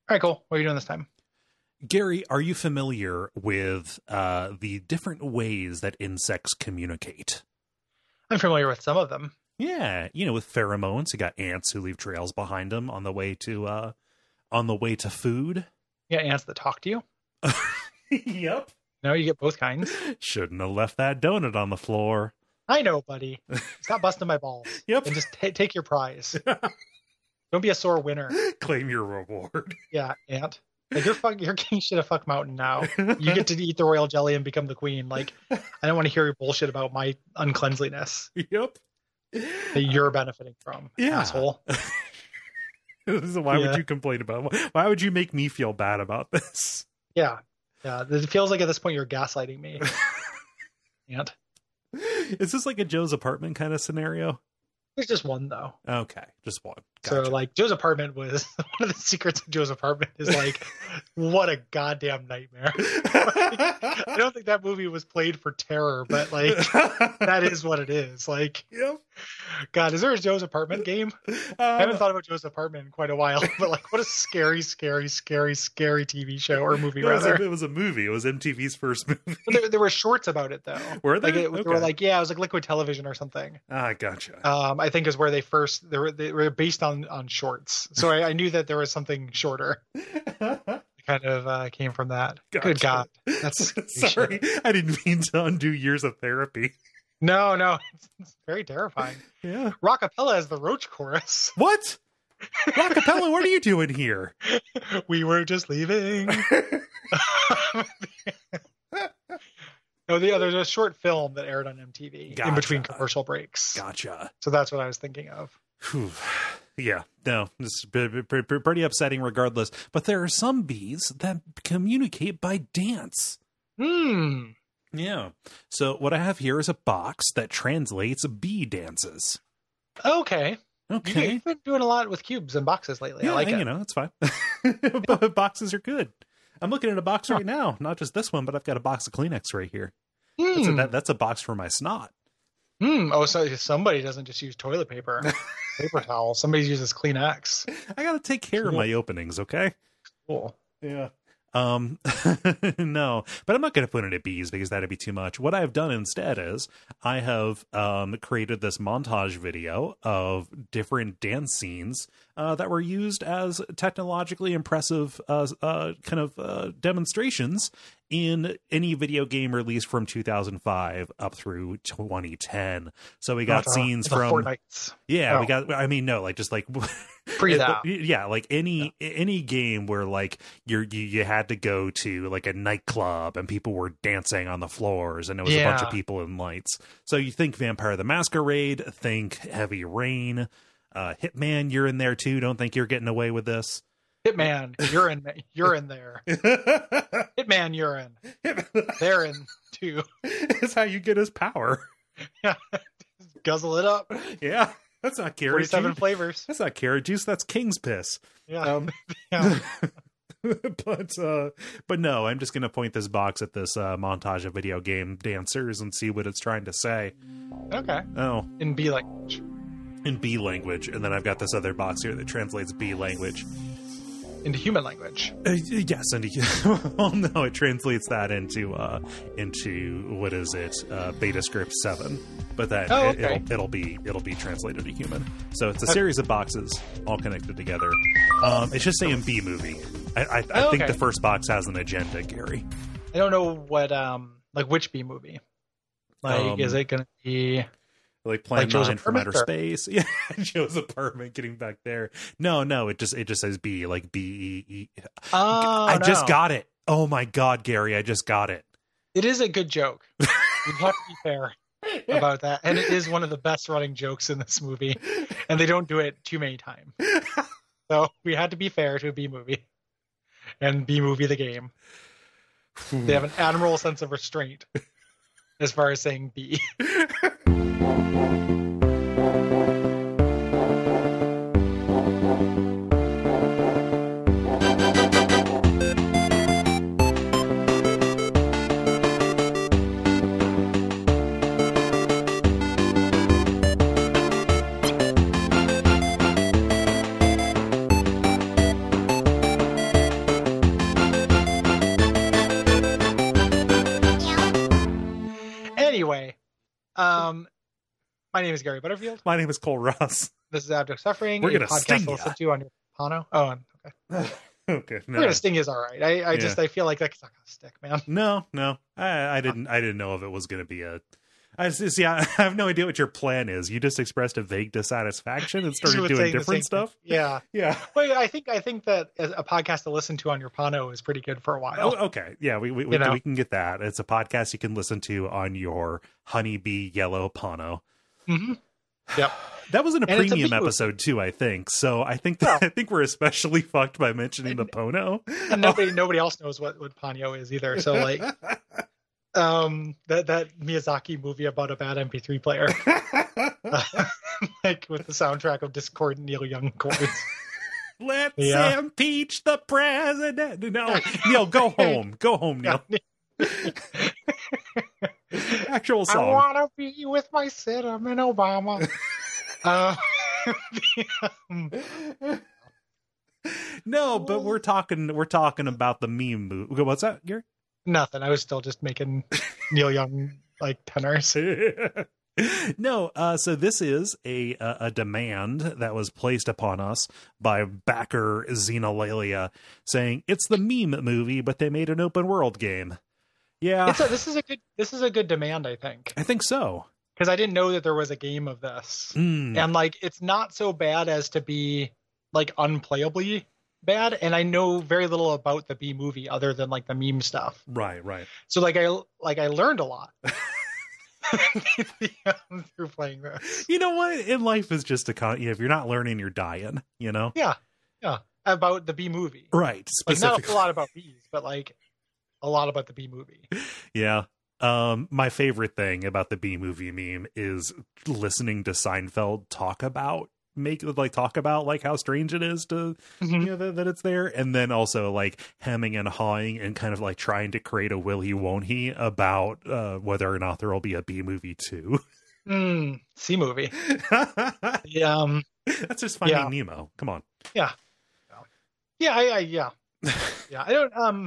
All right, cool. What are you doing this time? Gary, are you familiar with the different ways that insects communicate? I'm familiar with some of them. Yeah, with pheromones, you got ants who leave trails behind them on the way to food. Yeah, ants that talk to you. Yep. No, you get both kinds. Shouldn't have left that donut on the floor. I know, buddy. Stop busting my balls. Yep. And just take your prize. Don't be a sore winner. Claim your reward. Yeah, ant. Like you're king shit of fuck mountain now. You get to eat the royal jelly and become the queen. Like, I don't want to hear your bullshit about my uncleanliness Yep. that you're benefiting from, asshole. So why would you complain about it? Why would you make me feel bad about this? Yeah. It feels like at this point you're gaslighting me. Ant. Is this like a Joe's apartment kind of scenario? There's just one though. Okay, just one. Gotcha. So like Joe's apartment was one of the secrets of Joe's apartment is like what a goddamn nightmare. I don't think that movie was played for terror, but like that is what it is. Like, yep. God, is there a Joe's apartment game? I haven't thought about Joe's apartment in quite a while, but like what a scary TV show or movie rather. It was a movie. It was MTV's first movie. There were shorts about it though. Were there? They were like, it was like Liquid Television or something. Ah, gotcha. I think is where they were based on shorts. So I knew that there was something shorter. Kind of came from that. Gotcha. Good God. That's sorry. I didn't mean to undo years of therapy. No. It's very terrifying. Yeah. Rockapella is the Roach chorus. What? Rockapella, what are you doing here? We were just leaving. No, there's a short film that aired on MTV in between commercial breaks. Gotcha. So that's what I was thinking of. Whew. Yeah, no, it's pretty upsetting regardless. But there are some bees that communicate by dance. Yeah. So what I have here is a box that translates bee dances. Okay. You've been doing a lot with cubes and boxes lately. Yeah, I like it. It's fine. But boxes are good. I'm looking at a box right now. Not just this one, but I've got a box of Kleenex right here. That's a box for my snot. Oh, so somebody doesn't just use toilet paper, paper towel. Somebody uses Kleenex. I got to take care of my openings, okay? Cool. Yeah. No, but I'm not going to put in at bees because that'd be too much. What I've done instead is I have created this montage video of different dance scenes that were used as technologically impressive demonstrations in any video game released from 2005 up through 2010. So we got scenes from Fortnite. Yeah, we got. I mean, no, like just like pre that. Yeah, like any game where like you had to go to like a nightclub and people were dancing on the floors and it was a bunch of people in lights. So you think Vampire the Masquerade, think Heavy Rain, Hitman, you're in there too. Don't think you're getting away with this. Hitman, you're in there. Hitman, you're in. They're in too. That's how you get his power. Yeah, guzzle it up. Yeah, that's not carrot 47 juice. flavors. That's not carrot juice. That's king's piss. Yeah. But no, I'm just gonna point this box at this montage of video game dancers and see what it's trying to say. Okay. Oh, in B language. In B language, and then I've got this other box here that translates B language into human language. Yes, well, no, it translates that into what is it? BetaScript 7. But then it'll be translated to human. So it's a series of boxes all connected together. It's just saying B movie. I think the first box has an agenda, Gary. I don't know what like which B movie. Like is it gonna be like Plan 9 from outer space? Yeah, Joe's apartment, getting back there. No, it just says B, like B-E-E. I just got it. Oh my God, Gary, I just got it. It is a good joke. You have to be fair about that. And it is one of the best running jokes in this movie. And they don't do it too many times. So we had to be fair to a B movie. And B movie the game. They have an admirable sense of restraint as far as saying B. My name is Gary Butterfield. My name is Cole Ross. This is Abject Suffering. We're gonna sting to listen to on your Pano. Oh, okay. Okay. No. We're gonna sting is all right. I feel like that's not gonna stick, man. No. I didn't know if it was gonna be a. I have no idea what your plan is. You just expressed a vague dissatisfaction and started doing different stuff. Yeah. Well, I think that a podcast to listen to on your Pano is pretty good for a while. Oh, okay. Yeah, we can get that. It's a podcast you can listen to on your Honeybee Yellow Pano. Mm-hmm. Yep. That was in a premium episode too, I think. So I think we're especially fucked by mentioning the Pono. And nobody else knows what Ponyo is either. So like, that Miyazaki movie about a bad MP3 player, like with the soundtrack of discordant Neil Young chords. Let's impeach the president. No, Neil, go home. Go home, Neil. Actual song. I want to be with my cinnamon Obama. No, but we're talking about the meme movie. What's that, Gary? Nothing. I was still just making Neil Young like tenors. No, so this is a demand that was placed upon us by backer Xenolalia, saying it's the meme movie, but they made an open world game. Yeah, this is a good demand. I think so, because I didn't know that there was a game of this, and like it's not so bad as to be like unplayably bad. And I know very little about the B movie other than like the meme stuff. Right. So I learned a lot through playing this. You know what? In life is just if you're not learning, you're dying. You know? Yeah. About the B movie, right? Like not a lot about bees, but like a lot about the B movie. Yeah. My favorite thing about the B movie meme is listening to Seinfeld talk about like how strange it is to that it's there, and then also like hemming and hawing and kind of like trying to create a will he won't he about whether or not there will be a B movie 2. C movie. That's just Finding Nemo. Come on. Yeah. I don't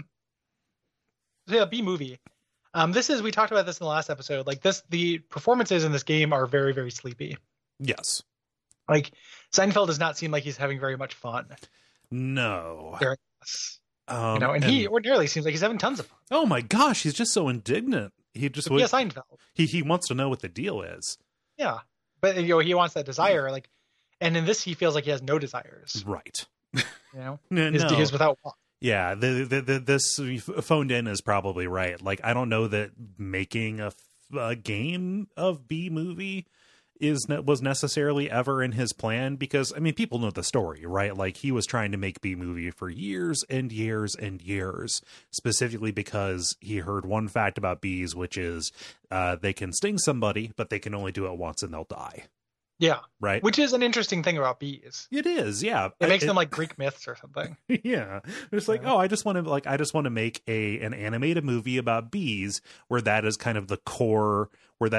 B movie. We talked about this in the last episode. Like the performances in this game are very, very sleepy. Yes. Like Seinfeld does not seem like he's having very much fun. No. During this. And he ordinarily seems like he's having tons of fun. Oh my gosh, he's just so indignant. Seinfeld. He wants to know what the deal is. Yeah. But he wants that desire, like, and in this he feels like he has no desires. Right. He's without one. Yeah, this phoned in is probably right. Like, I don't know that making a game of B movie was necessarily ever in his plan, because I mean, people know the story, right? Like, he was trying to make B movie for years and years and years, specifically because he heard one fact about bees, which is they can sting somebody, but they can only do it once and they'll die. Yeah. Right. Which is an interesting thing about bees. It is. Yeah. It makes them like Greek myths or something. Yeah. It's like, I just want to make an animated movie about bees where that is kind of the core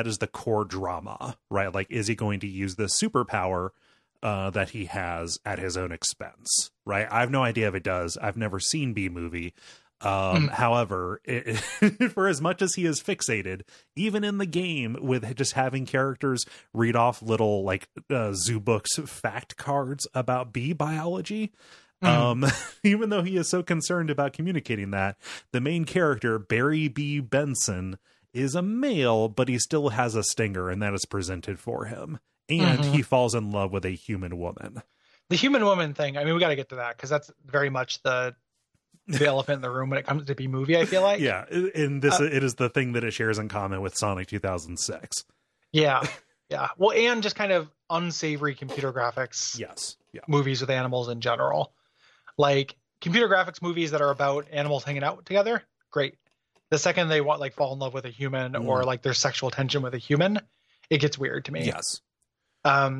drama, right? Like, is he going to use the superpower that he has at his own expense? Right. I have no idea if it does. I've never seen B movie. However, for as much as he is fixated, even in the game, with just having characters read off little like zoo books fact cards about bee biology, even though he is so concerned about communicating that, the main character, Barry B. Benson, is a male, but he still has a stinger, and that is presented for him. And he falls in love with a human woman. The human woman thing, I mean, we got to get to that, because that's very much the elephant in the room when it comes to B movie, I feel like. Yeah, in this, it is the thing that it shares in common with Sonic 2006. Yeah. Well, and just kind of unsavory computer graphics. Yes. Yeah. Movies with animals in general. Like, computer graphics movies that are about animals hanging out together, great. The second they fall in love with a human or like there's sexual tension with a human, it gets weird to me. Yes. I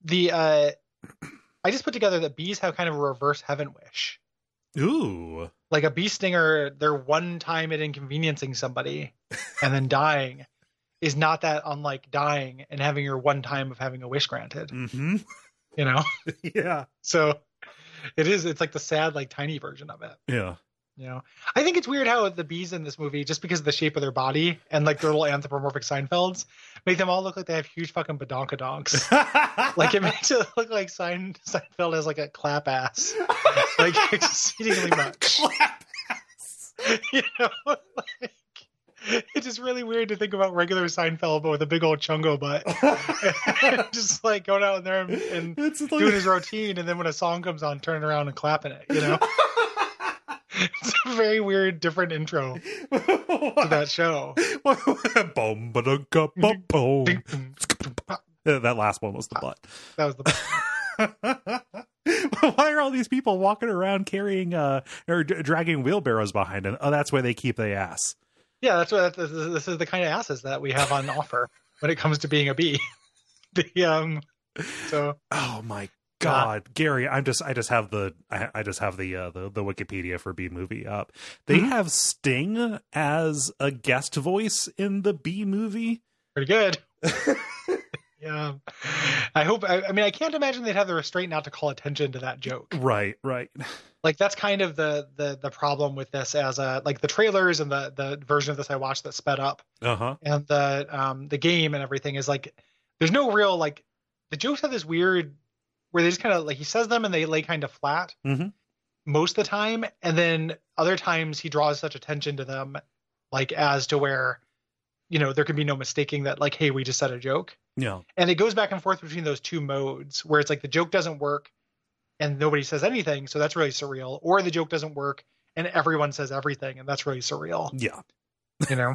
just put together that bees have kind of a reverse heaven wish. Ooh. Like a bee stinger, their one time at inconveniencing somebody and then dying is not that unlike dying and having your one time of having a wish granted. Mm-hmm. You know? Yeah. So it's like the sad, like tiny version of it. Yeah. You know, I think it's weird how the bees in this movie, just because of the shape of their body and like their little anthropomorphic Seinfelds, make them all look like they have huge fucking badonkadonks. Like it makes it look like Seinfeld has like a clap ass, like exceedingly much. Clap ass. You know, like it's just really weird to think about regular Seinfeld, but with a big old chungo butt, just like going out there and doing his routine, and then when a song comes on, turning around and clapping it. You know. It's a very weird, different intro to that show. That last one was the butt. That was the butt. Why are all these people walking around carrying or dragging wheelbarrows behind them? Oh, that's where they keep the ass. Yeah, that's what this is the kind of asses that we have on offer when it comes to being a bee. Oh my God, Gary, I just have the Wikipedia for Bee Movie up. They have Sting as a guest voice in the Bee Movie. Pretty good. Yeah. I hope. I mean, I can't imagine they'd have the restraint not to call attention to that joke. Right. Like that's kind of the problem with this, as like the trailers and the version of this I watched that sped up, and the game and everything is like there's no real like the jokes have this weird. Where they just kind of like he says them and they lay kind of flat most of the time, and then other times he draws such attention to them, like as to where, you know, there can be no mistaking that like, hey, we just said a joke. Yeah, and it goes back and forth between those two modes where it's like the joke doesn't work and nobody says anything, so that's really surreal, or the joke doesn't work and everyone says everything and that's really surreal. Yeah, you know,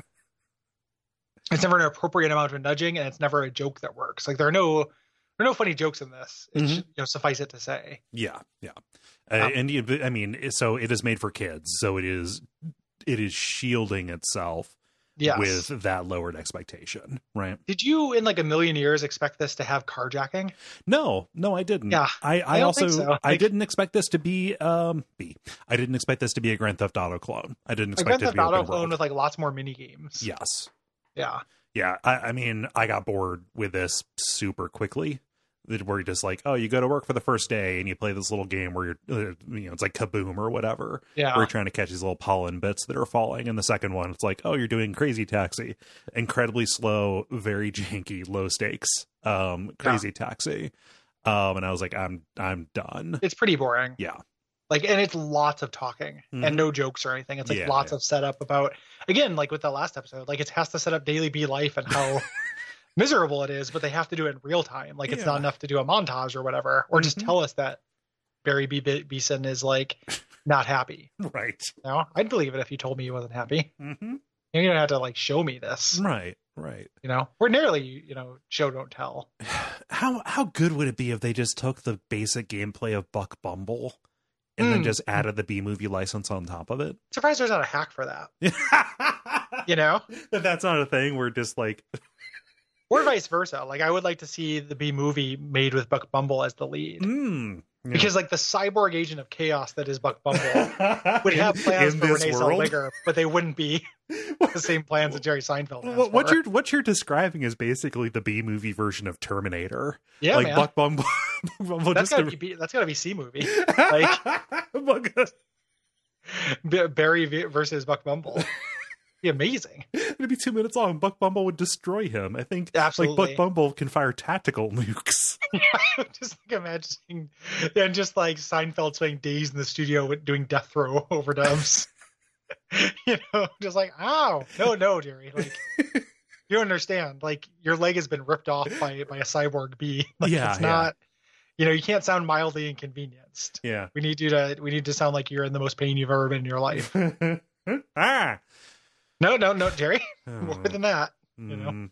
it's never an appropriate amount of nudging and it's never a joke that works. Like there are no funny jokes in this. It should, you know, suffice it to say. Yeah. And I mean, so it is made for kids, so it is shielding itself with that lowered expectation, right? Did you, in like a million years, expect this to have carjacking? No, I didn't. Yeah, I don't also think so. I didn't expect this to be I didn't expect this to be a Grand Theft Auto clone. I didn't expect it to be a Grand Theft Auto clone with like lots more mini games. Yes. Yeah. I mean, I got bored with this super quickly. Where you're just like, oh, you go to work for the first day and you play this little game where you're, it's like Kaboom or whatever. Yeah. Where you're trying to catch these little pollen bits that are falling. And the second one, it's like, oh, you're doing Crazy Taxi. Incredibly slow, very janky, low stakes, Crazy Taxi. And I was like, I'm done. It's pretty boring. Yeah. Like, and it's lots of talking and no jokes or anything. It's like lots of setup about, again, like with the last episode, like it has to set up daily bee life and how miserable it is, but they have to do it in real time. Like it's not enough to do a montage or whatever, or just tell us that Barry Beeson is like not happy. Right. You know, I'd believe it if you told me he wasn't happy. You don't have to like show me this. Right. You know, ordinarily, you know, show don't tell. How good would it be if they just took the basic gameplay of Buck Bumble and then just added the Bee Movie license on top of it? Surprised there's not a hack for that. You know, that's not a thing. We're just like. Or vice versa. Like I would like to see the Bee Movie made with Buck Bumble as the lead. Because like the cyborg agent of chaos that is Buck Bumble would have plans for Renee Zellweger, but they wouldn't be the same plans that Jerry Seinfeld has. What you're describing is basically the Bee Movie version of Terminator. Yeah, like man. Buck Bumble. That's gotta be C movie. Like Barry versus Buck Bumble. Be amazing. It'd be 2 minutes long. Buck Bumble would destroy him. I think absolutely. Like Buck Bumble can fire tactical nukes. Yeah, just like imagining, and just like Seinfeld spending days in the studio doing death throw overdubs. You know, just like, ow, no, Jerry, like you don't understand. Like your leg has been ripped off by a cyborg bee. Like it's not. You know, you can't sound mildly inconvenienced. Yeah, we need to sound like you're in the most pain you've ever been in your life. No, Jerry. More than that, you know.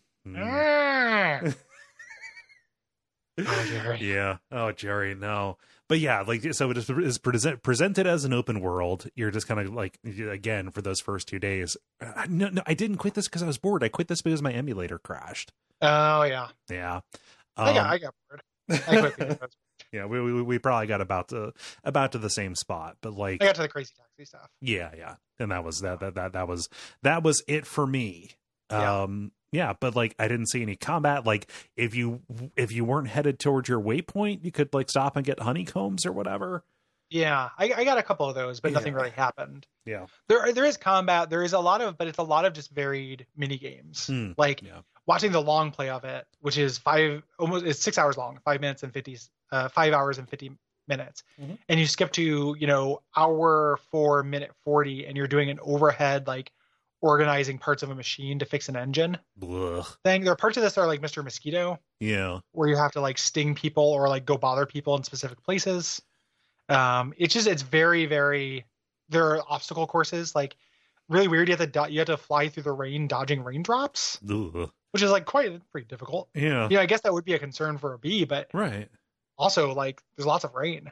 Oh, Jerry. Yeah. Oh, Jerry. No. But yeah, like so, it is presented as an open world. You're just kind of like, again, for those first 2 days. No, I didn't quit this because I was bored. I quit this because my emulator crashed. Oh yeah. Yeah. I got bored. I quit because I was. Yeah, we probably got about to the same spot, but like I got to the Crazy Taxi stuff. Yeah, and that was it for me. Yeah, but like I didn't see any combat. Like if you weren't headed towards your waypoint, you could like stop and get honeycombs or whatever. Yeah, I got a couple of those, but nothing really happened. Yeah. There is combat. There is a lot of, but it's a lot of just varied mini games. Watching the long play of it, which is it's 6 hours long, 5 hours and 50 minutes. Mm-hmm. And you skip to, hour 4 minute 40, and you're doing an overhead, like organizing parts of a machine to fix an engine thing. There are parts of this that are like Mr. Mosquito. Yeah. Where you have to like sting people or like go bother people in specific places. It's very, very, there are obstacle courses, like really weird. You have to fly through the rain, dodging raindrops, which is like pretty difficult. Yeah. I guess that would be a concern for a bee, but right. Also like there's lots of rain.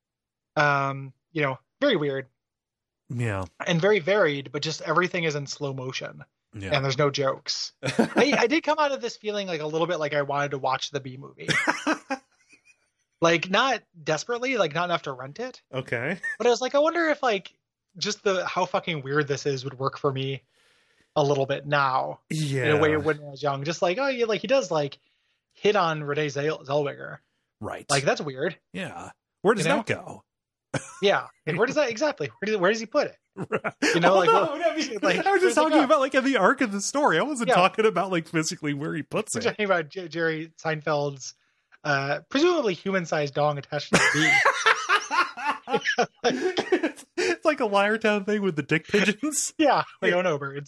Very weird. Yeah. And very varied, but just everything is in slow motion. Yeah. And there's no jokes. I did come out of this feeling like a little bit like I wanted to watch the Bee Movie. Like not desperately, like not enough to rent it. Okay. But I was like, I wonder if like just how fucking weird this is would work for me a little bit now. Yeah. In a way it wouldn't when I was young. Just like, like he does like hit on Renee Zellweger. Right. Like that's weird. Yeah. Where does that go? Yeah. Like, where does that exactly? Where does he put it? I was just talking about like in the arc of the story. I wasn't talking about like physically where he puts it. I'm talking about Jerry Seinfeld's presumably human-sized dong attached to the bee. It's like a Liartown thing with the dick pigeons. Yeah, like no birds.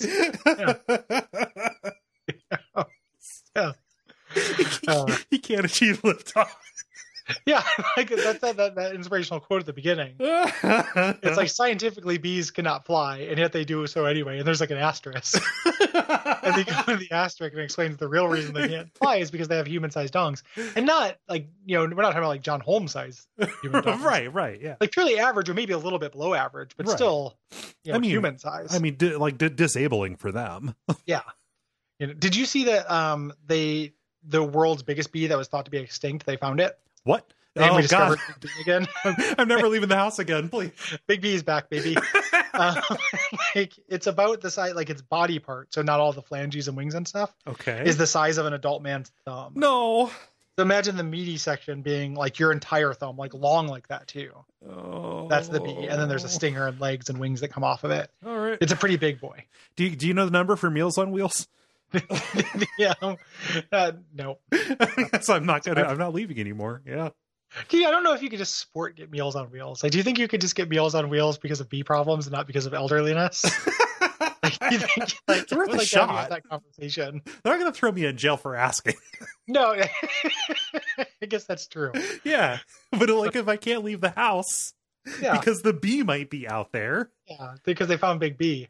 Yeah. He can't achieve liftoff. Yeah, like that's that inspirational quote at the beginning. It's like scientifically bees cannot fly, and yet they do so anyway. And there's like an asterisk. And they go into the asterisk and explains the real reason they can't fly is because they have human-sized dongs, and not like we're not talking about like John Holmes-sized human dongs. Right, yeah, like purely average or maybe a little bit below average, but still, human-sized. I mean, disabling for them. Yeah. Did you see that the world's biggest bee that was thought to be extinct? They found it. What? Oh God! Again, I'm never leaving the house again. Please, Big B is back, baby. Like it's about the size, like its body part, so not all the phalanges and wings and stuff. Okay, is the size of an adult man's thumb. No. So imagine the meaty section being like your entire thumb, like long like that too. Oh, that's the bee, and then there's a stinger and legs and wings that come off of it. All right, it's a pretty big boy. Do you know the number for Meals on Wheels? Yeah, no. So I'm not leaving anymore. Yeah. I don't know if you could just get Meals on Wheels. Like, do you think you could just get Meals on Wheels because of bee problems and not because of elderliness? You think, it's worth a shot. That conversation. They're not going to throw me in jail for asking. No, I guess that's true. Yeah, but like if I can't leave the house, because the bee might be out there. Yeah, because they found Big B.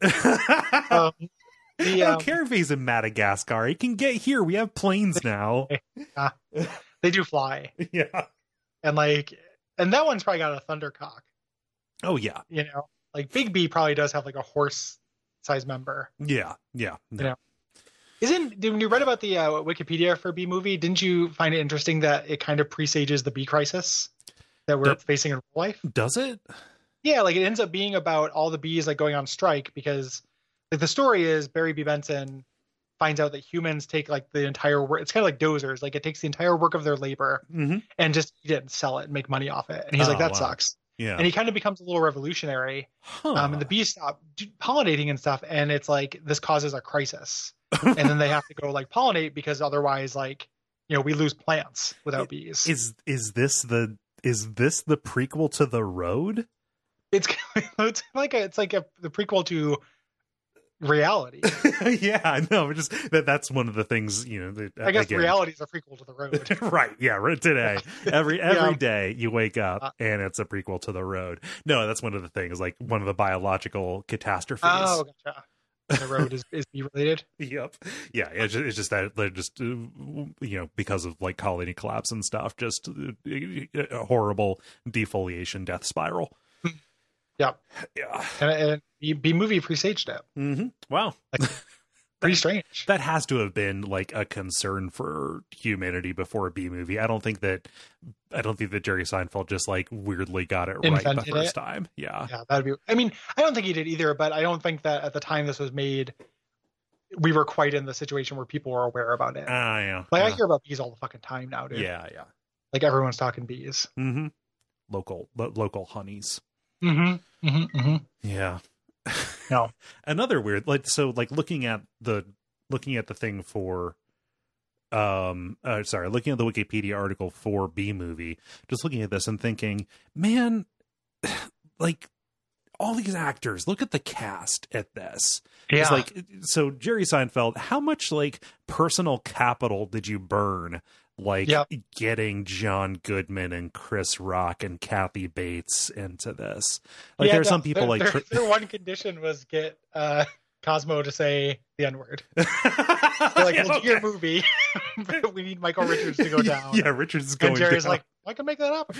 I don't care if he's in Madagascar. He can get here. We have planes now. Yeah. They do fly. Yeah. And that one's probably got a thundercock. Oh, yeah. Like Big B probably does have like a horse-sized member. Yeah. When you read about the Wikipedia for Bee Movie, didn't you find it interesting that it kind of presages the bee crisis that we're facing in real life? Does it? Yeah, like it ends up being about all the bees like going on strike because like the story is Barry B. Benson finds out that humans take like the entire work. It's kind of like dozers. Like it takes the entire work of their labor and just eat it and sell it and make money off it. And he's like, that sucks. Yeah. And he kind of becomes a little revolutionary. And the bees stop pollinating and stuff. And it's like, this causes a crisis. And then they have to go like pollinate because otherwise like, we lose plants without bees. Is this the prequel to The Road? It's like the prequel to Reality. Yeah, I know. Just that's one of the things, I guess Reality is a prequel to The Road. Right. Yeah. Today, every day you wake up and it's a prequel to The Road. No, that's one of the things, like one of the biological catastrophes. Oh, gotcha. The Road is bee related. Yep. Yeah. It's just that they're just because of like colony collapse and stuff, just a horrible defoliation death spiral. Yeah. And Bee Movie presaged it. Mm-hmm. Wow. Pretty strange. That has to have been like a concern for humanity before Bee Movie. I don't think that Jerry Seinfeld just like weirdly got it right the first time. Yeah. Yeah, that'd be. I mean, I don't think he did either, but I don't think that at the time this was made, we were quite in the situation where people were aware about it. Yeah. Like I hear about bees all the fucking time now, dude. Yeah. Like everyone's talking bees. Mm-hmm. local honeys. Mm-hmm. Mm-hmm. Mm-hmm. Yeah. No. Another weird, looking at the thing for looking at the Wikipedia article for B movie, just looking at this and thinking, man, like all these actors, look at the cast at this. Yeah. It's like, so Jerry Seinfeld, how much like personal capital did you burn? Like getting John Goodman and Chris Rock and Kathy Bates into this. Like there are some people their one condition was get Cosmo to say the N-word. We'll do your movie, but we need Michael Richards to go down. Yeah, Richards is going down. And Jerry's like, I can make that up.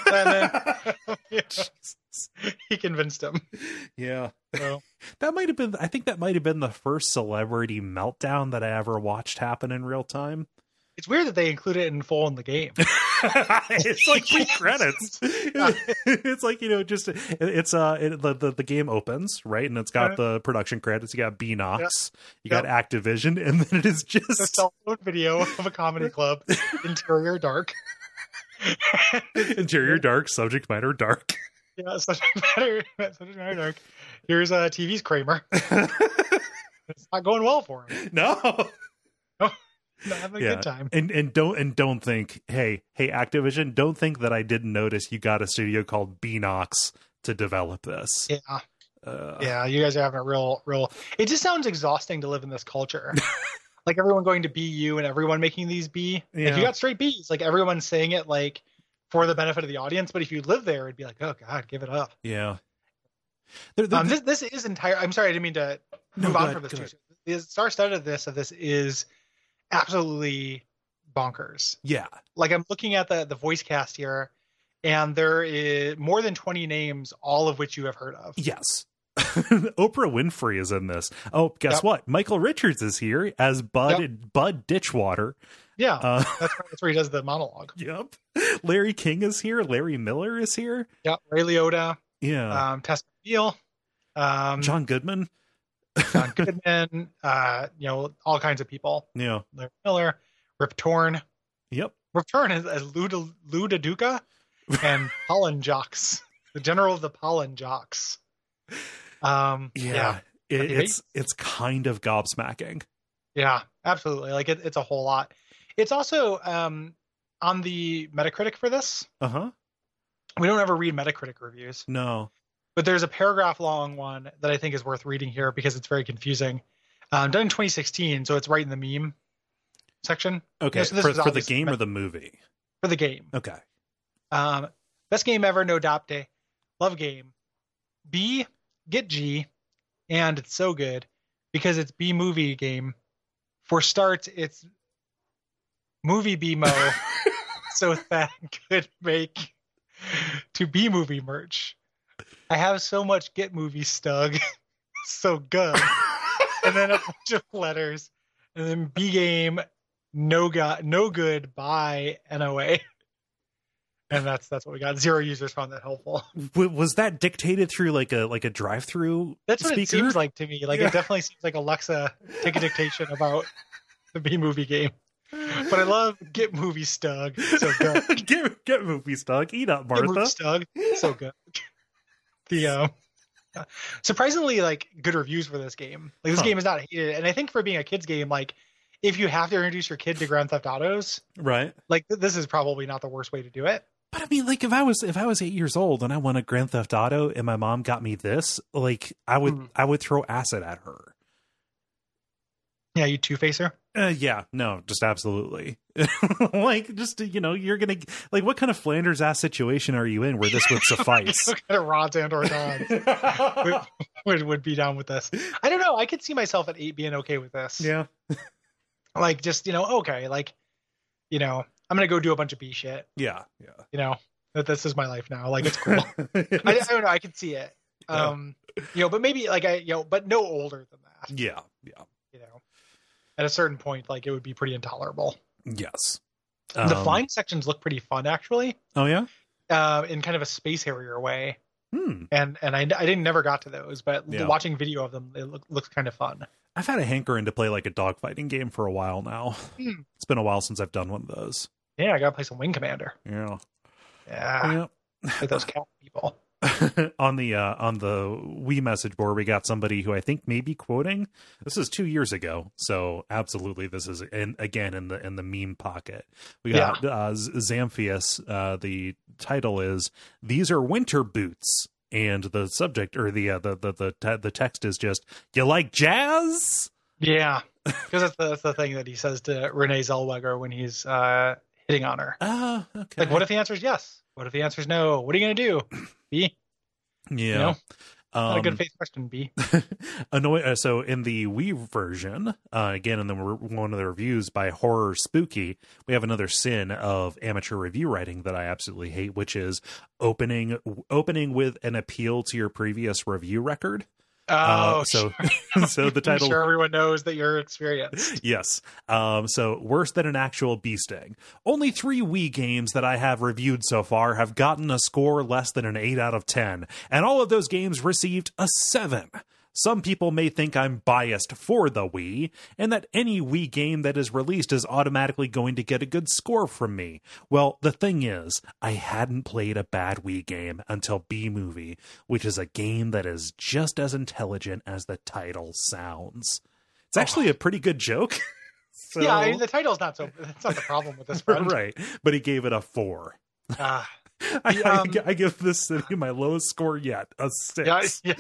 And then he convinced him. Yeah. So. I think that might have been the first celebrity meltdown that I ever watched happen in real time. It's weird that they include it in full in the game. It's like pre-credits. It's like, the game opens, right? And it's got the production credits. You got Beanox, you got Activision, and then it is just a cell phone video of a comedy club. Interior dark. Interior dark, subject matter dark. Yeah, subject matter dark. Here's TV's Kramer. It's not going well for him. No. Not having a good time. And don't think, hey Activision, don't think that I didn't notice you got a studio called Beanox to develop this. Yeah. Yeah, you guys are having a real it just sounds exhausting to live in this culture. Like everyone going to BU and everyone making these B. Yeah. If you got straight B's, like everyone's saying it like for the benefit of the audience, but if you live there, it'd be like, oh God, give it up. Yeah. This is entire. I'm sorry, I didn't mean to move on from this. The star-studded of this is absolutely bonkers. Yeah. Like I'm looking at the voice cast here, and there is more than 20 names, all of which you have heard of. Yes. Oprah Winfrey is in this. Oh, guess what? Michael Richards is here as Bud Ditchwater. Yeah, that's where he does the monologue. Yep. Larry King is here. Larry Miller is here. Yep. Ray Liotta. Yeah. Tess McNeil. John Goodman. All kinds of people. Yeah. Larry Miller. Rip Torn. Yep. Rip Torn is as Luda Duca and Pollen Jocks, the general of the Pollen Jocks. It's kind of gobsmacking. Yeah, absolutely. Like it's a whole lot. It's also on the Metacritic for this. Uh-huh. We don't ever read Metacritic reviews. No. But there's a paragraph long one that I think is worth reading here because it's very confusing. Done in 2016, so it's right in the meme section. Okay, so for the game or the movie? For the game. Okay. Best game ever, no dopte. Love game. B, get G, and it's so good because it's B movie game. For starts, it's movie BMO, so that could make to B movie merch. I have so much Get Movie Stug, so good, and then a bunch of letters, and then B game, no good by NOA, and that's what we got. 0 users found that helpful. Was that dictated through like a drive-through? That's what speaker? It seems like to me. Like it definitely seems like Alexa take a dictation about the B movie game. But I love Get Movie Stug, so good. Get Movie Stug, eat up, Martha. Get Movie Stug, so good. The surprisingly like good reviews for this game. Like this game is not hated, and I think for being a kids game, like if you have to introduce your kid to Grand Theft Autos, right? Like this is probably not the worst way to do it. But I mean, like if I was 8 years old and I won a Grand Theft Auto and my mom got me this, like I would throw acid at her. Yeah, you two-facer? Yeah, no, just absolutely. Like, just, you're going to, like, what kind of Flanders ass situation are you in where this would suffice? What kind of rods and or dons would be down with this? I don't know. I could see myself at 8 being okay with this. Yeah. Like, just, okay, like, I'm going to go do a bunch of B shit. Yeah, yeah. That this is my life now. Like, it's cool. I don't know. I can see it. Yeah. But maybe, like, but no older than that. Yeah, yeah. At a certain point, like it would be pretty intolerable. Yes. The flying sections look pretty fun, actually. Oh yeah. In kind of a Space Harrier way. And I never got to those, but watching video of them, it looks kind of fun. I've had a hankering to play like a dogfighting game for a while now. It's been a while since I've done one of those. Yeah, I gotta play some Wing Commander. Yeah. Yeah. like those cat people. On the Wii message board, we got somebody who I think may be quoting. This is 2 years ago, so absolutely this is again in the meme pocket. We got Xamphius. The title is "These are winter boots," and the subject or the text is just "You like jazz?" Yeah, because that's the thing that he says to Renee Zellweger when he's hitting on her. Okay. Like, what if the answer is yes? What if the answer is no? What are you gonna do? B? Yeah. You know? Not a good faith question, B. So in the Wii version, again, in one of the reviews by Horror Spooky, we have another sin of amateur review writing that I absolutely hate, which is opening with an appeal to your previous review record. So the title. I'm sure everyone knows that you're experienced. Yes. So worse than an actual bee sting. Only 3 Wii games that I have reviewed so far have gotten a score less than an 8 out of 10, and all of those games received a 7. Some people may think I'm biased for the Wii, and that any Wii game that is released is automatically going to get a good score from me. Well, the thing is, I hadn't played a bad Wii game until B-Movie, which is a game that is just as intelligent as the title sounds. It's actually a pretty good joke. So... Yeah, I mean, the title's that's not the problem with this friend. Right, but he gave it a 4. I give this city my lowest score yet, a 6. Yeah.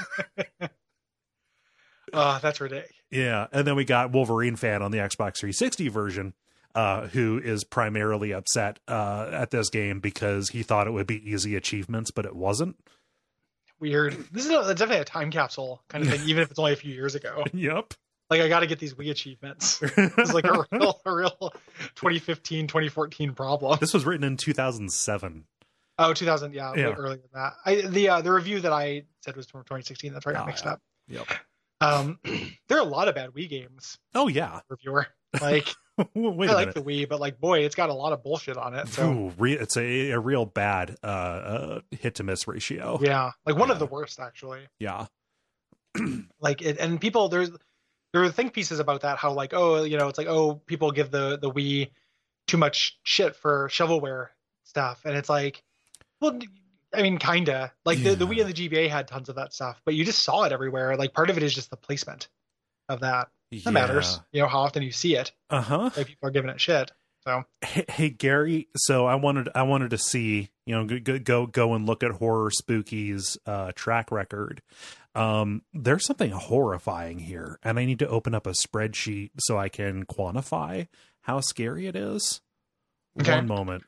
That's ridiculous. Yeah, and then we got Wolverine fan on the Xbox 360 version, who is primarily upset at this game because he thought it would be easy achievements, but it wasn't. Weird. This is definitely a time capsule kind of thing, even if it's only a few years ago. Yep. Like, I got to get these Wii achievements. It's like a real 2015, 2014 problem. This was written in 2007. Oh, 2000, yeah, earlier than that. The review that I said was from 2016. That's where I got mixed up. Yep. There are a lot of bad Wii games. Oh yeah, reviewer. Like, wait I like the Wii, but like, boy, it's got a lot of bullshit on it. So it's a real bad hit to miss ratio. Yeah, like one of the worst actually. Yeah. Like it, and people there are think pieces about that. How like, oh, you know, it's like, oh, people give the Wii too much shit for shovelware stuff, and it's like, well, I mean, kinda. Like the Wii and the GBA had tons of that stuff, but you just saw it everywhere. Like part of it is just the placement of that. That matters. You know, how often you see it. Like people are giving it shit. So hey Gary, so I wanted to see, you know, go and look at Horror Spooky's track record. There's something horrifying here, and I need to open up a spreadsheet so I can quantify how scary it is. Okay. One moment.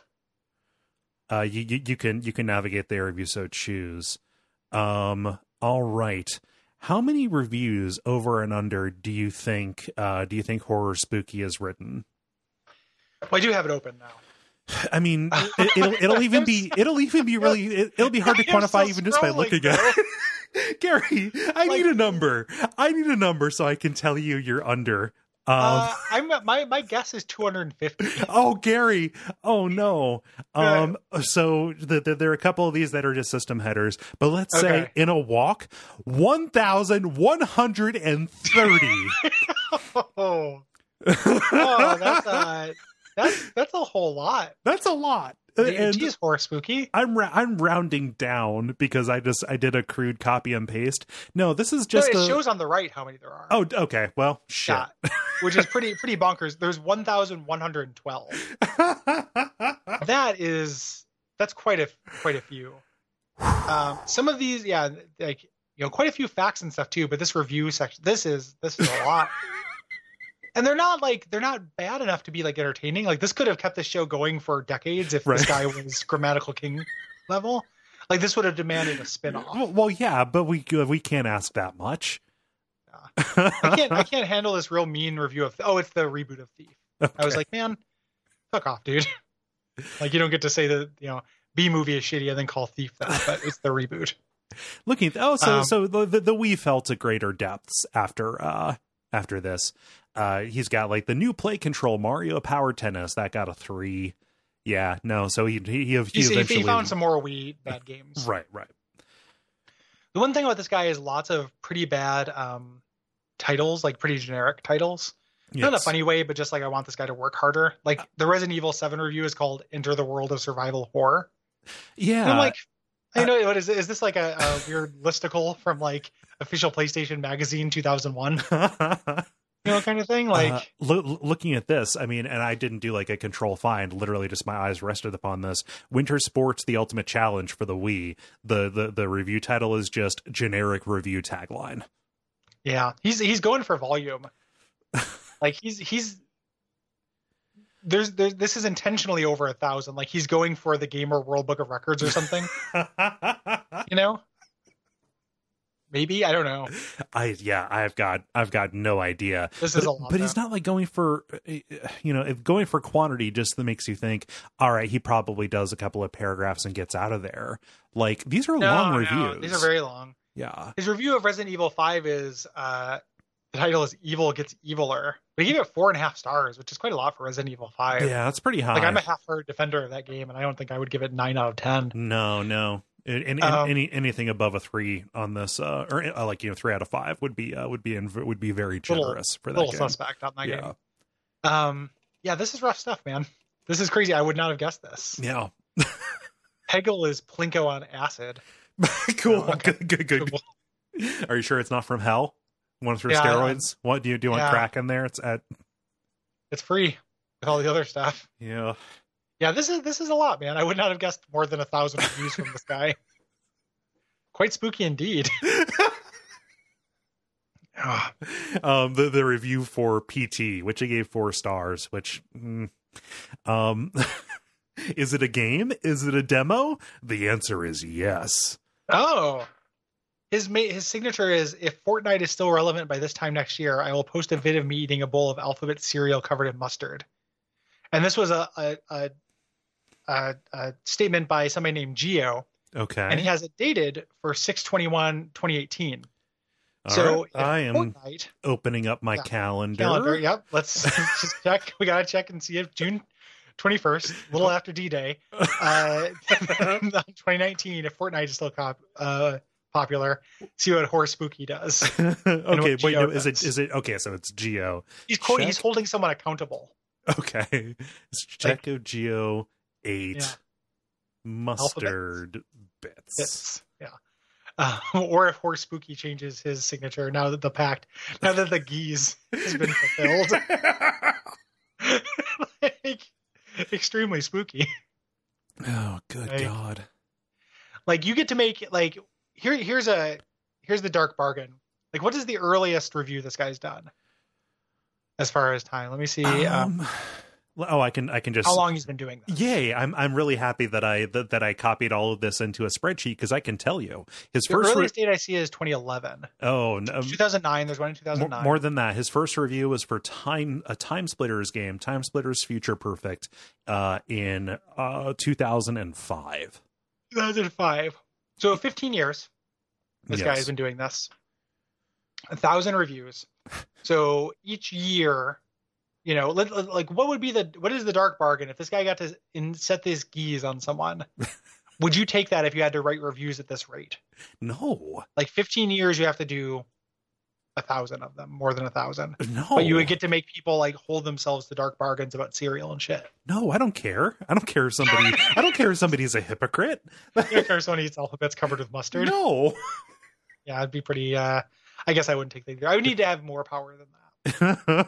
You can navigate there if you so choose. All right. How many reviews over and under do you think Horror Spooky has written? Well, I do have it open now. I mean, it'll even be really it'll be hard to quantify even just by looking at it. Gary, I need a number. I need a number so I can tell you you're under. My guess is 250. Oh, Gary. Oh no. So there are a couple of these that are just system headers, but let's say in a walk, 1,130. That's a whole lot. That's a lot. Geez, Horror Spooky. I'm rounding down because I did a crude copy and paste. No, this is just it shows on the right how many there are. Oh, okay. Well, shit. Yeah, which is pretty bonkers. There's 1,112. That's quite a few. Some of these, yeah, like, you know, quite a few facts and stuff too. But this review section, this is a lot. And they're not bad enough to be like entertaining. Like this could have kept the show going for decades if this guy was Grammatical King level. Like this would have demanded a spin-off. Well, yeah, but we can't ask that much. I can't handle this real mean review of. Oh, it's the reboot of Thief. Okay. I was like, man, fuck off, dude. Like you don't get to say that, you know, B-Movie is shitty and then call Thief that, but it's the reboot. Looking at so the Wii fell to greater depths after this. He's got like the new Play Control Mario Power Tennis that got a 3. Yeah, no. So he eventually found some more Wii bad games. Right. The one thing about this guy is lots of pretty bad titles, like pretty generic titles. Yes. Not in a funny way, but just like I want this guy to work harder. Like the Resident Evil 7 review is called Enter the World of Survival Horror. Yeah. And I'm like, what is it? Is this like a weird listicle from like official PlayStation Magazine 2001? Kind of thing. Like looking at this, I mean, and I didn't do like a control find. Literally, just my eyes rested upon this. Winter Sports: The Ultimate Challenge for the Wii. The review title is just generic review tagline. Yeah, he's going for volume. Like this is intentionally over 1,000. Like he's going for the Gamer World Book of Records or something. Maybe, I don't know. I've got no idea. This is a lot, but he's not like going for, if going for quantity just makes you think, all right, he probably does a couple of paragraphs and gets out of there. Like these are long reviews. These are very long. Yeah. His review of Resident Evil 5 is the title is Evil Gets Eviler. But he gave it 4.5 stars, which is quite a lot for Resident Evil 5. Yeah, that's pretty high. Like I'm a half-heard defender of that game, and I don't think I would give it 9 out of 10. No. Anything above a 3 on this, or 3 out of 5 would be very generous for that little game. Suspect on that game. Yeah, this is rough stuff, man. This is crazy. I would not have guessed this. Yeah. Peggle is Plinko on acid. Cool. Okay. Good. Cool. Are you sure it's not from hell? One for steroids? What do you want crack in there? It's free with all the other stuff. Yeah. Yeah, this is a lot, man. I would not have guessed more than 1,000 reviews from this guy. Quite spooky indeed. The review for PT, which I gave 4 stars, which is it a game? Is it a demo? The answer is yes. Oh. His signature is, if Fortnite is still relevant by this time next year, I will post a vid of me eating a bowl of alphabet cereal covered in mustard. And this was a statement by somebody named Geo. Okay. And he has it dated for 6/21/2018. So right. I am opening up my calendar. Yep. Let's just check. We gotta check and see if June 21st, a little after D-Day, 2019, if Fortnite is still popular, see what Horror Spooky does. Okay, wait, no, is it okay? So it's Geo. He's holding someone accountable. Okay, check of Geo 8 mustard bits. Yeah. Or if Horror Spooky changes his signature now that the geese has been fulfilled. Extremely spooky. Oh, good God. Like you get to make here's the dark bargain. Like what is the earliest review this guy's done as far as time? Let me see. I can just. How long he's been doing this? Yay! I'm really happy that I copied all of this into a spreadsheet because I can tell you his the earliest date I see is 2011. Oh, no. 2009. There's one in 2009. More than that, his first review was for a Time Splitters game, Time Splitters Future Perfect, in 2005. 2005. So 15 years. This guy has been doing this. 1,000 reviews. So each year. Like what is the dark bargain if this guy got to set this geese on someone? Would you take that if you had to write reviews at this rate? No. Like 15 years, you have to do 1,000 of them, more than 1,000. No. But you would get to make people like hold themselves to dark bargains about cereal and shit. No, I don't care. I don't care if somebody's a hypocrite. You don't care if somebody eats alphabets covered with mustard. No. Yeah, it'd be pretty. I guess I wouldn't take that either. I would need to have more power than that. 15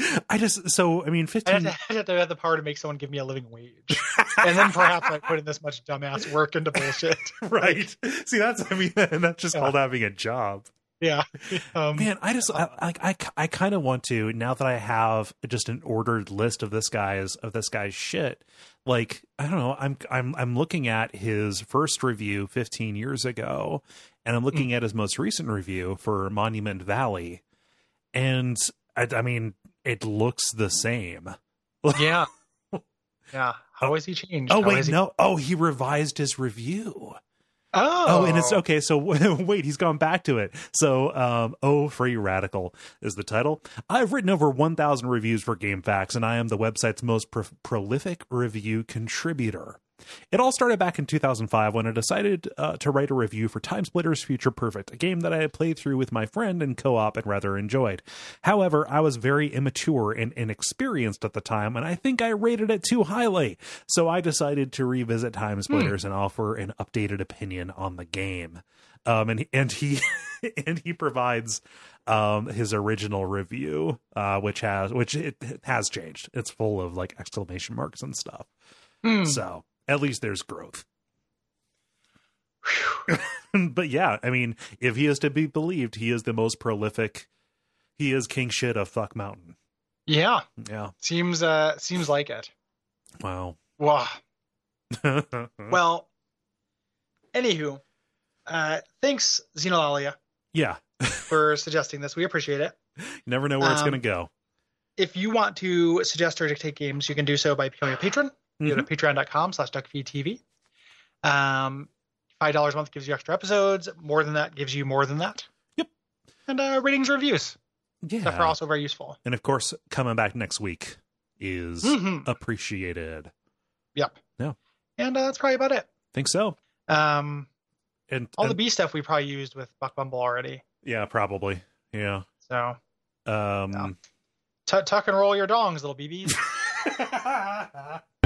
I'd have to have the power to make someone give me a living wage, and then perhaps I put in this much dumbass work into bullshit. Right. See, that's just called having a job. Yeah. Man, I kind of want to, now that I have just an ordered list of this guy's shit. Like, I don't know, I'm looking at his first review 15 years ago, and I'm looking at his most recent review for Monument Valley, and I mean, it looks the same. Yeah. Yeah. How has he changed? Oh, wait, no. Oh, he revised his review. Oh, and it's okay. So wait, he's gone back to it. So, Free Radical is the title. I've written over 1,000 reviews for GameFAQs, and I am the website's most prolific review contributor. It all started back in 2005 when I decided to write a review for TimeSplitters Future Perfect, a game that I had played through with my friend in co-op and rather enjoyed. However, I was very immature and inexperienced at the time, and I think I rated it too highly. So I decided to revisit TimeSplitters and offer an updated opinion on the game. And he provides his original review, which it has changed. It's full of like exclamation marks and stuff. So at least there's growth. But yeah, I mean, if he is to be believed, he is the most prolific. He is king shit of Fuck Mountain. Yeah. Yeah. Seems like it. Wow. Well, anywho, thanks, Xenolalia. Yeah. For suggesting this. We appreciate it. You never know where it's going to go. If you want to suggest or dictate games, you can do so by becoming a patron. Go to patreon.com/duckfeedtv. $5 a month gives you extra episodes. More than that gives you more than that. Yep. And ratings and reviews. Yeah. That are also very useful. And of course, coming back next week is appreciated. Yep. Yeah. And that's probably about it. Think so. And the B stuff we probably used with Buck Bumble already. Yeah, probably. Yeah. So. Tuck and roll your dongs, little BBs.